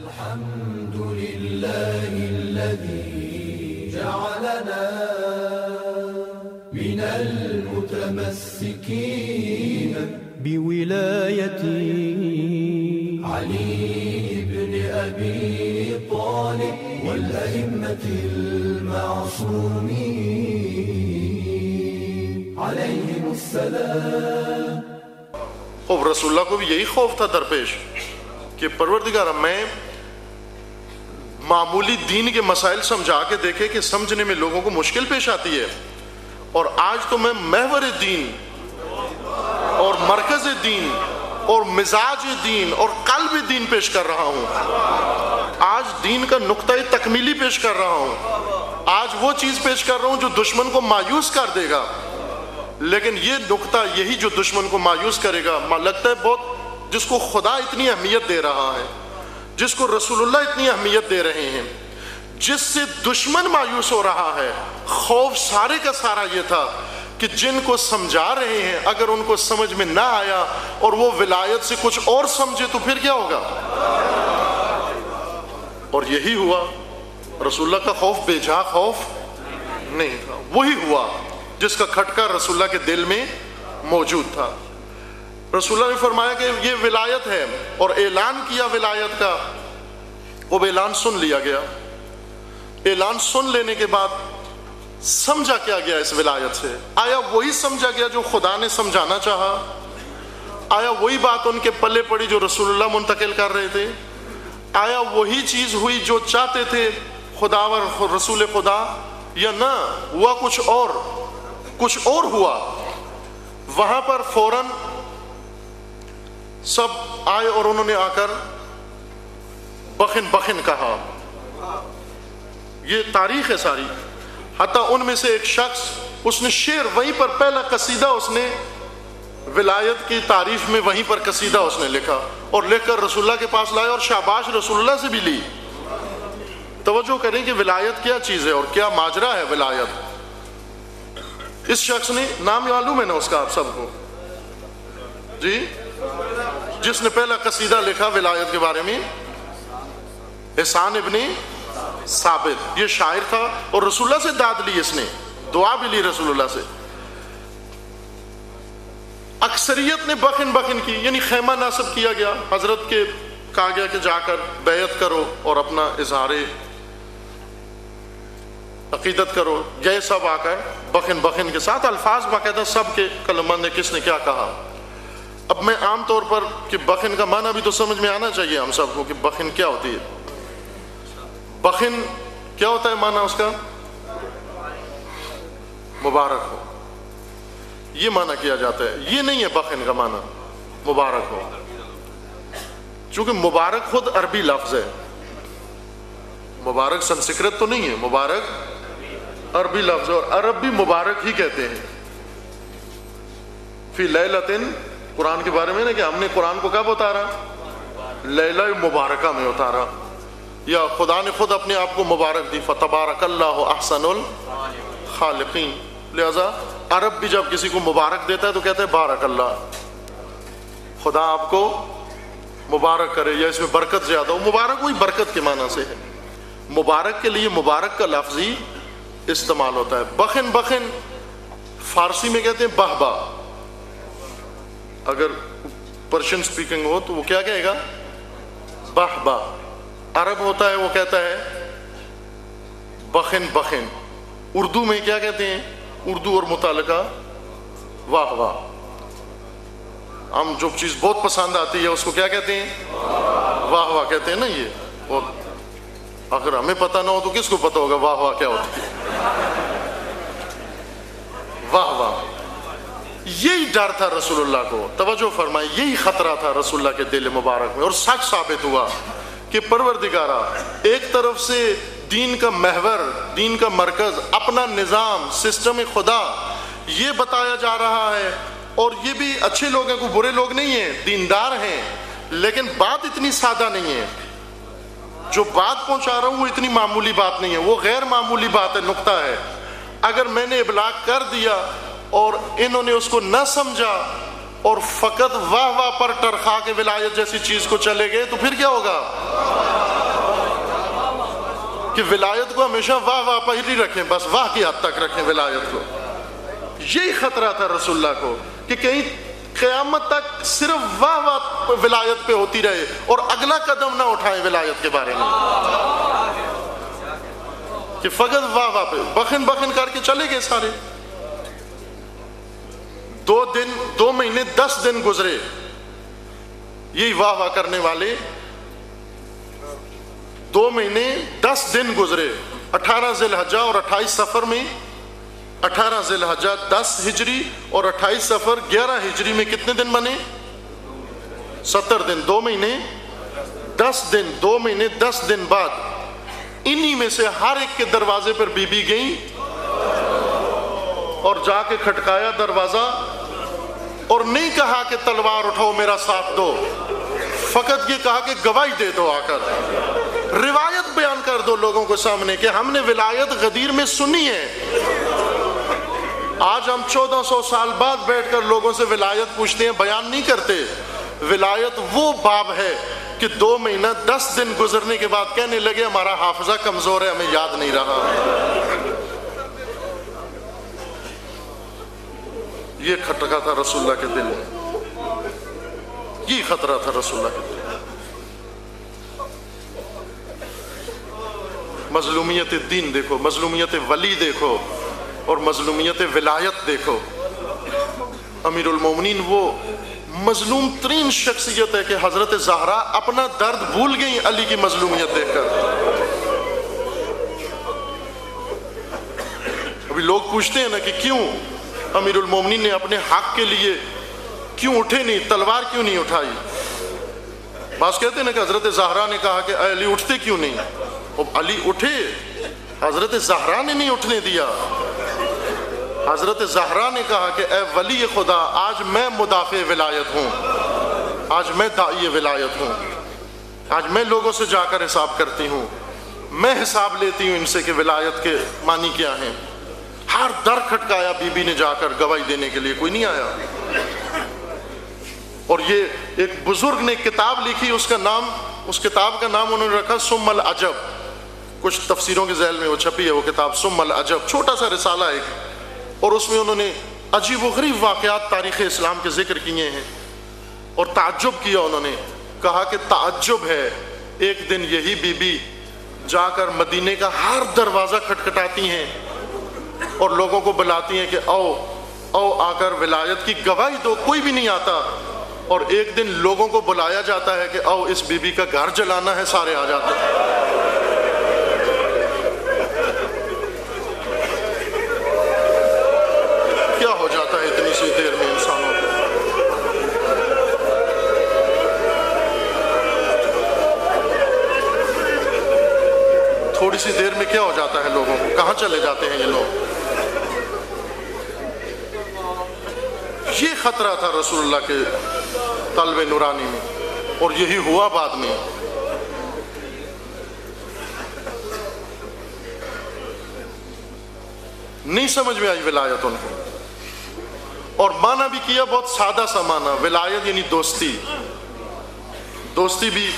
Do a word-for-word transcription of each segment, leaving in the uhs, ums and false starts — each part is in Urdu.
الحمد لله الذي جعلنا من المتمسكين بولاية علي بن أبي طالب والأئمة المعصومين عليهم السلام. خوب رسول اللہ کو بھی یہی خوف تھا درپیش کہ پروردگار میں معمولی دین کے مسائل سمجھا کے دیکھے کہ سمجھنے میں لوگوں کو مشکل پیش آتی ہے، اور آج تو میں محور دین اور مرکز دین اور مزاج دین اور قلب دین پیش کر رہا ہوں. آج دین کا نقطہ تکمیلی پیش کر رہا ہوں. آج وہ چیز پیش کر رہا ہوں جو دشمن کو مایوس کر دے گا، لیکن یہ نقطہ یہی جو دشمن کو مایوس کرے گا. لگتا ہے بہت جس کو خدا اتنی اہمیت دے رہا ہے، جس کو رسول اللہ اتنی اہمیت دے رہے ہیں، جس سے دشمن مایوس ہو رہا ہے. خوف سارے کا سارا یہ تھا کہ جن کو سمجھا رہے ہیں اگر ان کو سمجھ میں نہ آیا اور وہ ولایت سے کچھ اور سمجھے تو پھر کیا ہوگا. اور یہی ہوا. رسول اللہ کا خوف بے جا خوف نہیں تھا، وہی ہوا جس کا کھٹکا رسول اللہ کے دل میں موجود تھا. رسول اللہ نے فرمایا کہ یہ ولایت ہے اور اعلان کیا ولایت کا. وہ اعلان سن لیا گیا. اعلان سن لینے کے بعد سمجھا کیا گیا اس ولایت سے؟ آیا وہی سمجھا گیا جو خدا نے سمجھانا چاہا؟ آیا وہی بات ان کے پلے پڑی جو رسول اللہ منتقل کر رہے تھے؟ آیا وہی چیز ہوئی جو چاہتے تھے خدا و رسول خدا، یا نہ ہوا کچھ اور؟ کچھ اور ہوا. وہاں پر فوراً سب آئے اور انہوں نے آ کر بخن بخن کہا. یہ تاریخ ہے ساری. حتیٰ ان میں سے ایک شخص اس نے شعر وہیں پر پہلا قصیدہ اس نے ولایت کی تعریف میں وہیں پر قصیدہ اس نے لکھا اور لکھ کر رسول اللہ کے پاس لایا اور شاباش رسول اللہ سے بھی لی. توجہ کریں کہ ولایت کیا چیز ہے اور کیا ماجرا ہے ولایت. اس شخص نے نام معلوم ہے نا اس کا آپ سب کو جی، جس نے پہلا قصیدہ لکھا ولایت کے بارے میں؟ احسان ابن ثابت. یہ شاعر تھا اور رسول اللہ سے داد لی، اس نے دعا بھی لی رسول اللہ سے. اکثریت نے بخن بخن کی، یعنی خیمہ ناصب کیا گیا. حضرت کے کہا گیا کہ جا کر بیعت کرو اور اپنا اظہار عقیدت کرو. گئے سب آ کر بخن بخن کے ساتھ الفاظ باقاعدہ سب کے قلمبند نے کس نے کیا کہا. اب میں عام طور پر کہ بخن کا معنی بھی تو سمجھ میں آنا چاہیے ہم سب کو کہ بخن کیا ہوتی ہے. بخن کیا ہوتا ہے معنی اس کا؟ مبارک ہو. یہ معنی کیا جاتا ہے. یہ نہیں ہے بخن کا معنی مبارک ہو، چونکہ مبارک خود عربی لفظ ہے. مبارک سنسکرت تو نہیں ہے، مبارک عربی لفظ ہے اور عرب بھی مبارک ہی کہتے ہیں. فی لیلۃ، قرآن کے بارے میں نا کہ ہم نے قرآن کو کب اتارا؟ لیلہ مبارکہ میں اتارا. یا خدا نے خود اپنے آپ کو مبارک دی، فتبارک اللہ احسن الخالقین. لہذا عرب بھی جب کسی کو مبارک دیتا ہے تو کہتے ہیں بارک اللہ، خدا آپ کو مبارک کرے یا اس میں برکت زیادہ ہو. مبارک وہی برکت کے معنی سے ہے. مبارک کے لیے مبارک کا لفظ ہی استعمال ہوتا ہے. بخن بخن فارسی میں کہتے ہیں بہبا. اگر پرشین سپیکنگ ہو تو وہ کیا کہے گا؟ بہبا. عرب ہوتا ہے وہ کہتا ہے بخن بخن. اردو میں کیا کہتے ہیں؟ اردو اور متعلقہ واہ واہ. ہم جو چیز بہت پسند آتی ہے اس کو کیا کہتے ہیں؟ واہ واہ کہتے ہیں نا. یہ اور اگر ہمیں پتہ نہ ہو تو کس کو پتہ ہوگا واہ واہ کیا ہوتی ہے؟ واہ واہ. یہی ڈر تھا رسول اللہ کو. توجہ فرمائیں، یہی خطرہ تھا رسول اللہ کے دل مبارک میں اور سچ ثابت ہوا کہ پروردگارہ ایک طرف سے دین کا محور، دین کا مرکز، اپنا نظام، سسٹم خدا یہ بتایا جا رہا ہے. اور یہ بھی اچھے لوگ ہیں، کوئی برے لوگ نہیں ہیں، دیندار ہیں، لیکن بات اتنی سادہ نہیں ہے. جو بات پہنچا رہا ہوں وہ اتنی معمولی بات نہیں ہے، وہ غیر معمولی بات ہے، نقطہ ہے. اگر میں نے ابلاغ کر دیا اور انہوں نے اس کو نہ سمجھا اور فقط واہ واہ پر ٹرخا کے ولایت جیسی چیز کو چلے گئے تو پھر کیا ہوگا؟ کہ ولایت کو ہمیشہ واہ واہ پہلی رکھیں، بس واہ کی حد تک رکھیں ولایت کو. یہی خطرہ تھا رسول اللہ کو کہ کہیں قیامت تک صرف واہ واہ ولایت پہ ہوتی رہے اور اگلا قدم نہ اٹھائیں ولایت کے بارے میں، کہ فقط واہ واہ پہ بخن بخن کر کے چلے گئے سارے. دو دن دو مہینے دس دن گزرے یہی واہ واہ کرنے والے، دو مہینے دس دن گزرے. اٹھارہ ذی الحجہ اور اٹھائیس سفر میں، اٹھارہ ذی الحجہ دس ہجری اور اٹھائیس سفر گیارہ ہجری میں کتنے دن بنے؟ ستر دن. دو مہینے دس دن دو مہینے دس دن بعد انہی میں سے ہر ایک کے دروازے پر بی بی گئیں اور جا کے کھٹکایا دروازہ، اور نہیں کہا کہ تلوار اٹھاؤ میرا ساتھ دو، فقط یہ کہا کہ گواہی دے دو، آ کر روایت بیان کر دو لوگوں کو سامنے کہ ہم نے ولایت غدیر میں سنی ہے. آج ہم چودہ سو سال بعد بیٹھ کر لوگوں سے ولایت پوچھتے ہیں، بیان نہیں کرتے. ولایت وہ باب ہے کہ دو مہینہ دس دن گزرنے کے بعد کہنے لگے ہمارا حافظہ کمزور ہے، ہمیں یاد نہیں رہا. یہ کھٹکا تھا رسول اللہ کے دل میں، یہ خطرہ تھا رسول اللہ کے دل میں. مظلومیت دین دیکھو، مظلومیت ولی دیکھو، اور مظلومیت ولایت دیکھو. امیر المومنین وہ مظلوم ترین شخصیت ہے کہ حضرت زہرا اپنا درد بھول گئیں علی کی مظلومیت دیکھ کر. ابھی لوگ پوچھتے ہیں نا کہ کیوں امیر المومنین نے اپنے حق کے لیے کیوں اٹھے نہیں، تلوار کیوں نہیں اٹھائی. بعض کہتے ہیں نا کہ حضرت زہرا نے کہا کہ اے علی اٹھتے کیوں نہیں. اب علی اٹھے، حضرت زہرا نے نہیں اٹھنے دیا. حضرت زہرا نے کہا کہ اے ولی خدا، آج میں مدافع ولایت ہوں، آج میں داعی ولایت ہوں، آج میں لوگوں سے جا کر حساب کرتی ہوں، میں حساب لیتی ہوں ان سے کہ ولایت کے معنی کیا ہیں. ہر در کھٹکایا بی بی نے جا کر گواہی دینے کے لیے، کوئی نہیں آیا. اور یہ ایک بزرگ نے کتاب لکھی، اس کا نام اس کتاب کا نام انہوں نے رکھا سم العجب. کچھ تفسیروں کے ذیل میں وہ چھپی ہے وہ کتاب سم العجب، چھوٹا سا رسالہ ایک، اور اس میں انہوں نے عجیب و غریب واقعات تاریخ اسلام کے ذکر کیے ہیں اور تعجب کیا. انہوں نے کہا کہ تعجب ہے، ایک دن یہی بی بی جا کر مدینے کا ہر دروازہ کھٹکھٹاتی ہیں اور لوگوں کو بلاتی ہیں کہ آؤ آؤ آ کر ولایت کی گواہی دو. کوئی بھی نہیں آتا، اور ایک دن لوگوں کو بلایا جاتا ہے کہ آؤ اس بی بی کا گھر جلانا ہے، سارے آ جاتے ہیں. کیا ہو جاتا ہے اتنی سی دیر میں انسانوں کو. تھوڑی سی دیر میں کیا ہو جاتا ہے لوگوں کو، کہاں چلے جاتے ہیں یہ لوگ. یہ خطرہ تھا رسول اللہ کے طلب نورانی میں، اور یہی ہوا بعد میں. نہیں سمجھ میں آئی ولایت ان کو، اور معنی بھی کیا بہت سادہ سا معنی. ولایت یعنی دوستی. دوستی بھی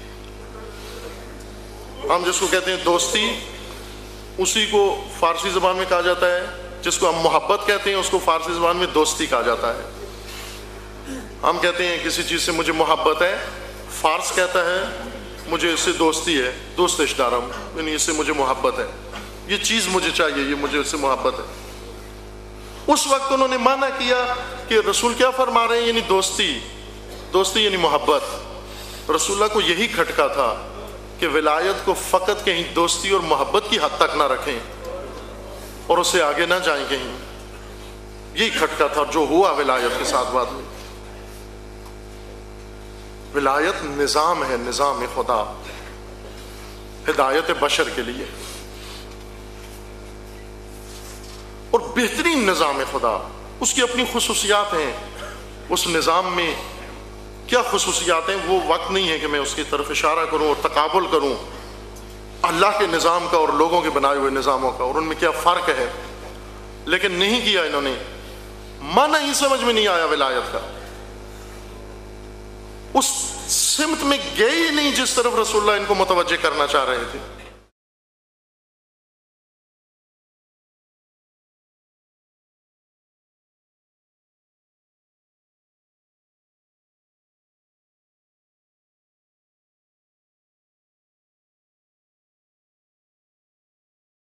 ہم جس کو کہتے ہیں دوستی، اسی کو فارسی زبان میں کہا جاتا ہے. جس کو ہم محبت کہتے ہیں اس کو فارسی زبان میں دوستی کہا جاتا ہے. ہم کہتے ہیں کسی چیز سے مجھے محبت ہے، فارس کہتا ہے مجھے اس سے دوستی ہے، دوستش دارم، یعنی اس سے مجھے محبت ہے، یہ چیز مجھے چاہیے، یہ مجھے اس سے محبت ہے. اس وقت انہوں نے معنی کیا کہ رسول کیا فرما رہے ہیں، یعنی دوستی. دوستی یعنی محبت. رسول اللہ کو یہی کھٹکا تھا کہ ولایت کو فقط کہیں دوستی اور محبت کی حد تک نہ رکھیں اور اسے آگے نہ جائیں کہیں. یہی کھٹکا تھا جو ہوا ولایت کے ساتھ بعد میں. ولایت نظام ہے، نظام خدا، ہدایت بشر کے لیے، اور بہترین نظام خدا. اس کی اپنی خصوصیات ہیں. اس نظام میں کیا خصوصیات ہیں وہ وقت نہیں ہے کہ میں اس کی طرف اشارہ کروں اور تقابل کروں اللہ کے نظام کا اور لوگوں کے بنائے ہوئے نظاموں کا، اور ان میں کیا فرق ہے. لیکن نہیں کیا انہوں نے. معنی ہی سمجھ میں نہیں آیا ولایت کا. اس سمت میں گئے ہی نہیں جس طرف رسول اللہ ان کو متوجہ کرنا چاہ رہے تھے.